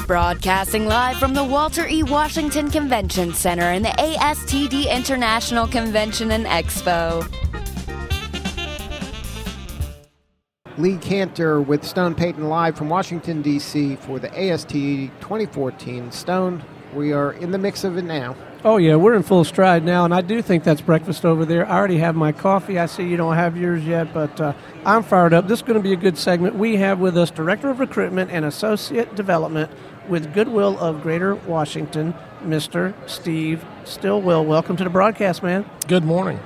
Broadcasting live from the Walter E. Washington Convention Center in the ASTD International Convention and Expo. Lee Cantor with Stone Payton live from Washington, D.C. for the ASTD 2014. Stone, we are in the mix of it now. Oh, yeah, we're in full stride now, and I do think that's breakfast over there. I already have my coffee. I see you don't have yours yet, but I'm fired up. This is going to be a good segment. We have with us Director of Recruitment and Associate Development with Goodwill of Greater Washington, Mr. Steve Stillwell. Welcome to the broadcast, man. Good morning.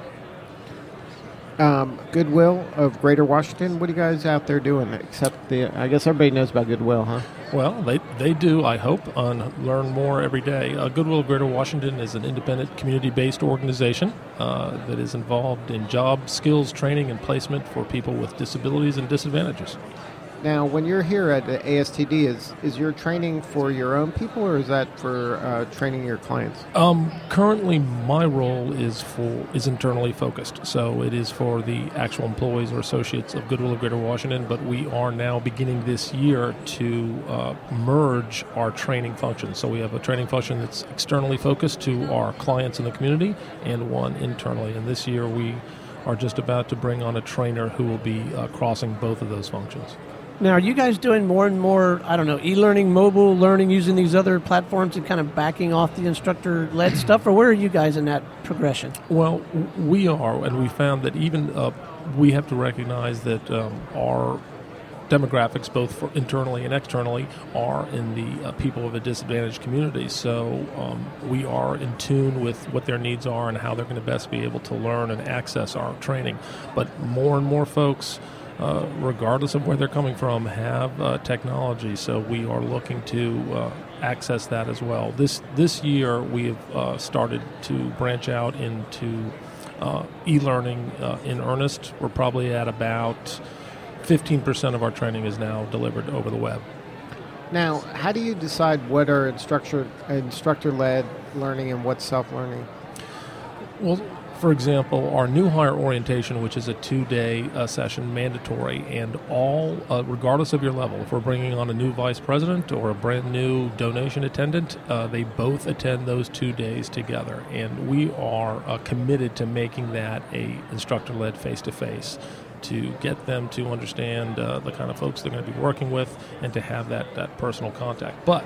Goodwill of Greater Washington. What are you guys out there doing? Except I guess everybody knows about Goodwill, huh? Well, they do, I hope, learn more every day. Goodwill of Greater Washington is an independent, community-based organization that is involved in job, skills, training, and placement for people with disabilities and disadvantages. Now, when you're here at the ASTD, is your training for your own people, or is that for training your clients? Currently, my role is internally focused, so it is for the actual employees or associates of Goodwill of Greater Washington, but we are now beginning this year to merge our training functions. So we have a training function that's externally focused to our clients in the community and one internally, and this year we are just about to bring on a trainer who will be crossing both of those functions. Now, are you guys doing more and more, e-learning, mobile learning, using these other platforms and kind of backing off the instructor-led stuff, or where are you guys in that progression? Well, we are, and we found that even we have to recognize that our demographics, both for internally and externally, are in the people of a disadvantaged community. So we are in tune with what their needs are and how they're going to best be able to learn and access our training. But more and more folks, regardless of where they're coming from, have technology, so we are looking to access that as well. This year we have started to branch out into e-learning in earnest. We're probably at about 15% of our training is now delivered over the web. Now, how do you decide what are instructor-led learning and what's self-learning? Well, for example, our new hire orientation, which is a 2-day session, mandatory, and all, regardless of your level, if we're bringing on a new vice president or a brand new donation attendant, they both attend those 2 days together. And we are committed to making that a instructor-led face-to-face, to get them to understand the kind of folks they're going to be working with and to have that personal contact. But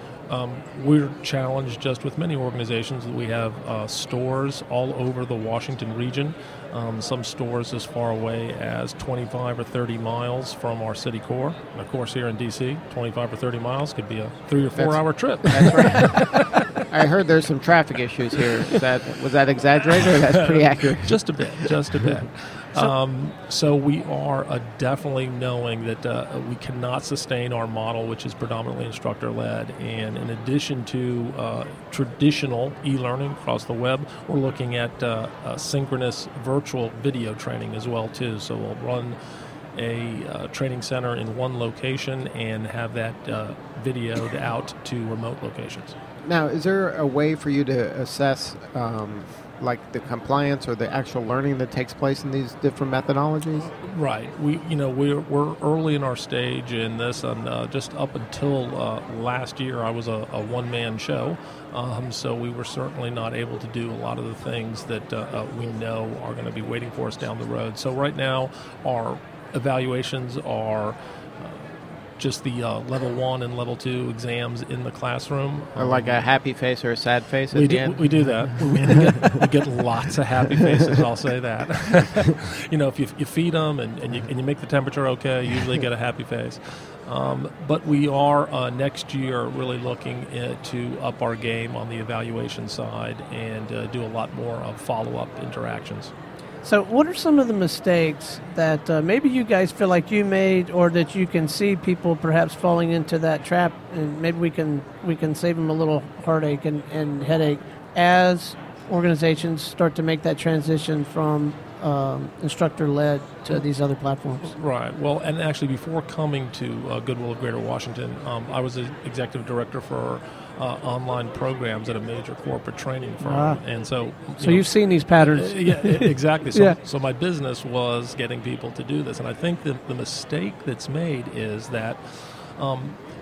we're challenged, just with many organizations, that we have stores all over the Washington region, some stores as far away as 25 or 30 miles from our city core. And of course, here in D.C., 25 or 30 miles could be a 3 or 4 hour trip. That's right. I heard there's some traffic issues here. Was that exaggerated, or that's pretty accurate? Just a bit. So we are definitely knowing that we cannot sustain our model, which is predominantly instructor-led. And in addition to traditional e-learning across the web, we're looking at synchronous virtual video training as well, too. So we'll run a training center in one location and have that videoed out to remote locations. Now, is there a way for you to assess like the compliance or the actual learning that takes place in these different methodologies? Right. We're early in our stage in this, and just up until last year, I was a one-man show, so we were certainly not able to do a lot of the things that we know are going to be waiting for us down the road. So right now, our evaluations are just the level 1 and level 2 exams in the classroom. Or like a happy face or a sad face at the end? We do that. we get lots of happy faces, I'll say that. If you feed them and you make the temperature okay, you usually get a happy face. But we are next year really looking to up our game on the evaluation side and do a lot more of follow-up interactions. So what are some of the mistakes that maybe you guys feel like you made, or that you can see people perhaps falling into that trap, and maybe we can save them a little heartache and headache as organizations start to make that transition from instructor-led to these other platforms? Right. Well, and actually before coming to Goodwill of Greater Washington, I was the executive director for online programs at a major corporate training firm. And so you've seen these patterns. Yeah, exactly. So my business was getting people to do this. And I think that the mistake that's made is that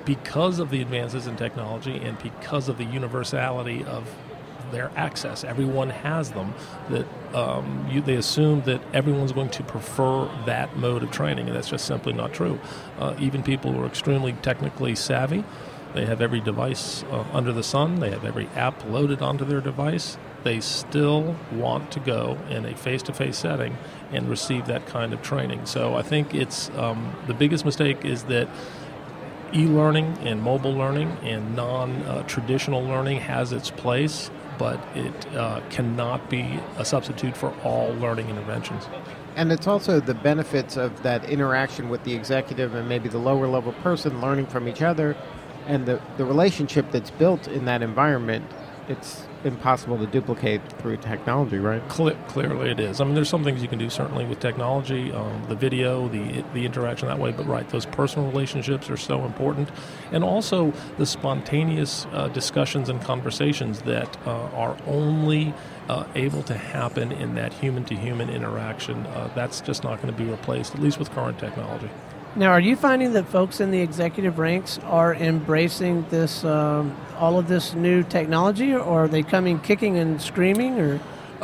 because of the advances in technology and because of the universality of their access, everyone has them, that they assume that everyone's going to prefer that mode of training, and that's just simply not true. Even people who are extremely technically savvy, they have every device under the sun, they have every app loaded onto their device, they still want to go in a face-to-face setting and receive that kind of training. So I think it's the biggest mistake is that e-learning and mobile learning and non-traditional learning has its place, but it cannot be a substitute for all learning interventions. And it's also the benefits of that interaction with the executive and maybe the lower level person learning from each other, and the relationship that's built in that environment. It's impossible to duplicate through technology, right? Clearly it is. I mean, there's some things you can do certainly with technology, the video, the interaction that way, but right, those personal relationships are so important. And also the spontaneous discussions and conversations that are only able to happen in that human-to-human interaction. That's just not going to be replaced, at least with current technology. Now, are you finding that folks in the executive ranks are embracing this, all of this new technology, or are they coming kicking and screaming? Or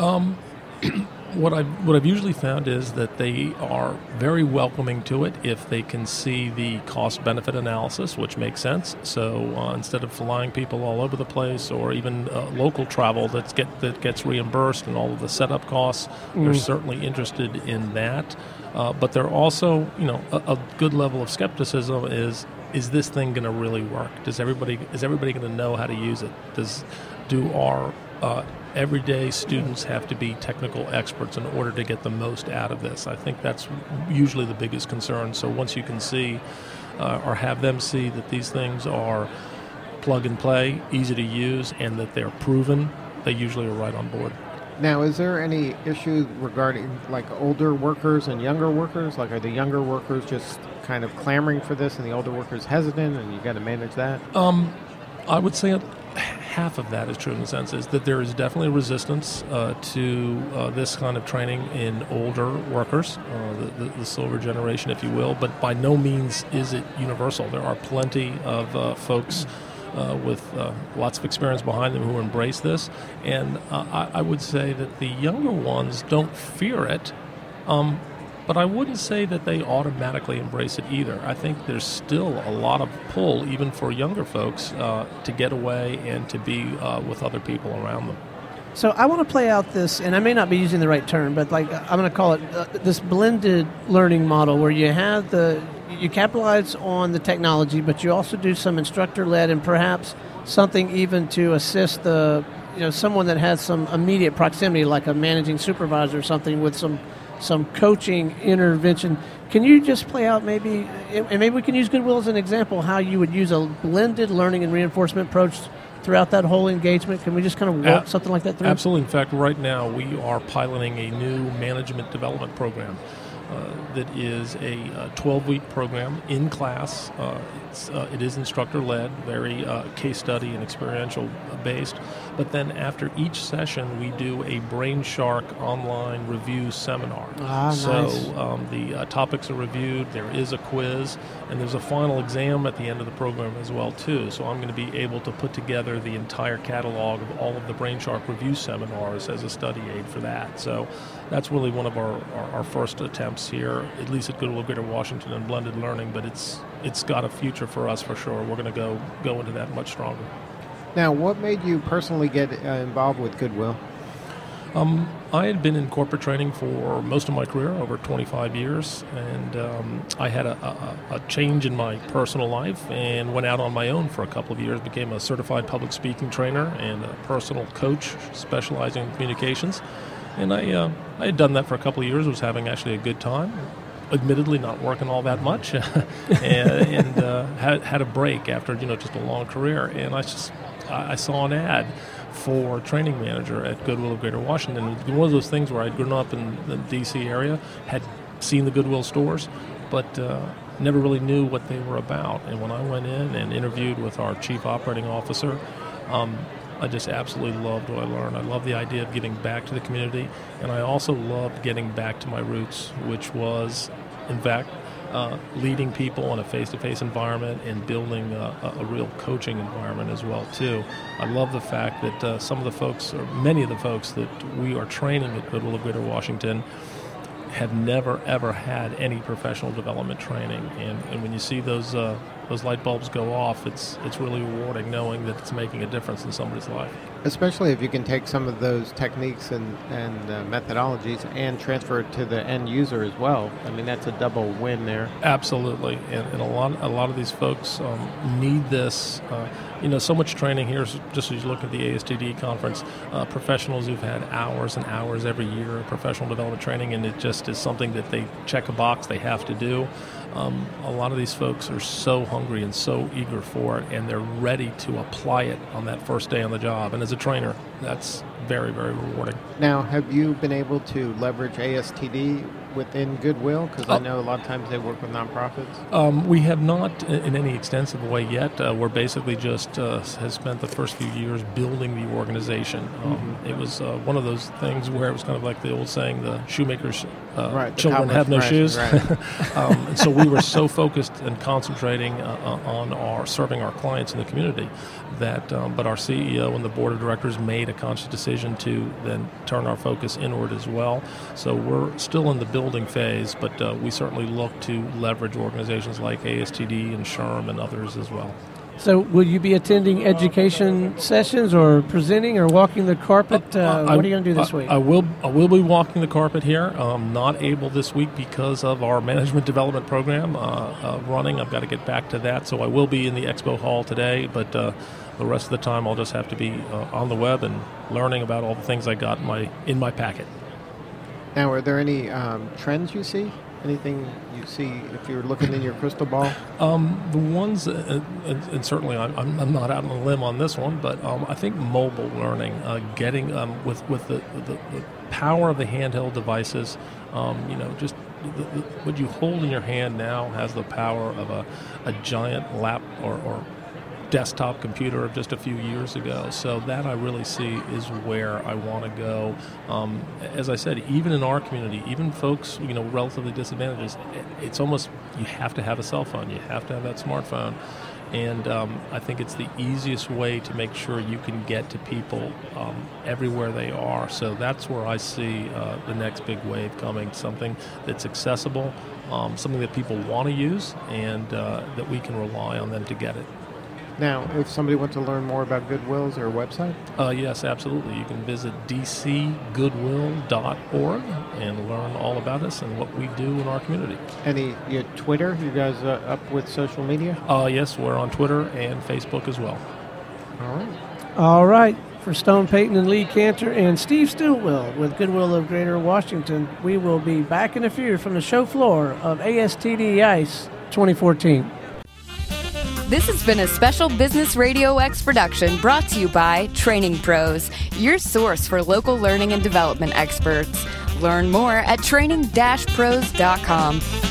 what I've usually found is that they are very welcoming to it if they can see the cost-benefit analysis, which makes sense. So instead of flying people all over the place, or even local travel that gets reimbursed and all of the setup costs, they're certainly interested in that. But they're also, a good level of skepticism is this thing going to really work? Is everybody going to know how to use it? Do our everyday students have to be technical experts in order to get the most out of this? I think that's usually the biggest concern. So once you can see or have them see that these things are plug and play, easy to use, and that they're proven, they usually are right on board. Now, is there any issue regarding like older workers and younger workers? Like, are the younger workers just kind of clamoring for this and the older workers hesitant, and you got to manage that? I would say half of that is true, in the sense is that there is definitely resistance to this kind of training in older workers, the silver generation, if you will, but by no means is it universal. There are plenty of folks with lots of experience behind them who embrace this, and I would say that the younger ones don't fear it, but I wouldn't say that they automatically embrace it either. I think there's still a lot of pull, even for younger folks, to get away and to be with other people around them. So I want to play out this, and I may not be using the right term, but like I'm going to call it this blended learning model, where you have you capitalize on the technology, but you also do some instructor-led and perhaps something even to assist someone that has some immediate proximity, like a managing supervisor or something, with some coaching intervention. Can you just play out maybe, and maybe we can use Goodwill as an example, how you would use a blended learning and reinforcement approach throughout that whole engagement? Can we just kind of walk something like that through? Absolutely. In fact, right now we are piloting a new management development program that is a 12-week program in class. It is instructor-led, very case study and experiential based. But then after each session, we do a BrainShark online review seminar. Nice. So the topics are reviewed, there is a quiz, and there's a final exam at the end of the program as well, too. So I'm going to be able to put together the entire catalog of all of the BrainShark review seminars as a study aid for that. So that's really one of our first attempts here, at least at Goodwill Greater Washington, and blended learning, but it's got a future for us for sure. We're going to go into that much stronger. Now, what made you personally get involved with Goodwill? I had been in corporate training for most of my career, over 25 years, and I had a change in my personal life and went out on my own for a couple of years, became a certified public speaking trainer and a personal coach specializing in communications. And I had done that for a couple of years, was having actually a good time, admittedly not working all that much, and had a break after just a long career. And I saw an ad for training manager at Goodwill of Greater Washington. It was one of those things where I'd grown up in the D.C. area, had seen the Goodwill stores, but never really knew what they were about. And when I went in and interviewed with our chief operating officer, I just absolutely loved what I learned. I love the idea of giving back to the community, and I also loved getting back to my roots, which was, in fact, leading people in a face-to-face environment and building a real coaching environment as well too. I love the fact that some of the folks, or many of the folks that we are training at Goodwill of Greater Washington, have never ever had any professional development training, and when you see those light bulbs go off, it's really rewarding knowing that it's making a difference in somebody's life. Especially if you can take some of those techniques and methodologies and transfer it to the end user as well. I mean, that's a double win there. Absolutely, and a lot of these folks need this. So much training here. Just as you look at the ASTD conference, professionals who've had hours and hours every year of professional development training, and it just is something that they check a box they have to do. A lot of these folks are so hungry and so eager for it, and they're ready to apply it on that first day on the job. And as a trainer, that's very, very rewarding. Now, have you been able to leverage ASTD within Goodwill? Because I know a lot of times they work with nonprofits. We have not in any extensive way yet. We're basically just has spent the first few years building the organization. It was one of those things where it was kind of like the old saying, the shoemaker's children have no shoes. Right. And so we were so focused and concentrating on serving our clients in the community that, but our CEO and the board of directors made a conscious decision to then turn our focus inward as well. So we're still in the building phase, but we certainly look to leverage organizations like ASTD and SHRM and others as well. So will you be attending education sessions or presenting or walking the carpet? What are you going to do this week? I will be walking the carpet here. Not able this week because of our management development program running. I've got to get back to that. So I will be in the expo hall today, but the rest of the time I'll just have to be on the web and learning about all the things I got in my packet. Now, are there any trends you see? Anything you see if you're looking in your crystal ball? The ones, and certainly I'm not out on a limb on this one, but I think mobile learning, getting with the power of the handheld devices, just what you hold in your hand now has the power of a giant lap or desktop computer of just a few years ago. So that I really see is where I want to go. As I said, even in our community, even folks, relatively disadvantaged, it's almost, you have to have a cell phone. You have to have that smartphone. And I think it's the easiest way to make sure you can get to people everywhere they are. So that's where I see the next big wave coming, something that's accessible, something that people want to use, and that we can rely on them to get it. Now, if somebody wants to learn more about Goodwill, is there a website? Yes, absolutely. You can visit dcgoodwill.org and learn all about us and what we do in our community. Any Twitter? You guys up with social media? Yes, we're on Twitter and Facebook as well. All right. All right. For Stone Payton and Lee Cantor and Steve Stillwell with Goodwill of Greater Washington, we will be back in a few from the show floor of ASTD ICE 2014. This has been a special Business Radio X production brought to you by Training Pros, your source for local learning and development experts. Learn more at training-pros.com.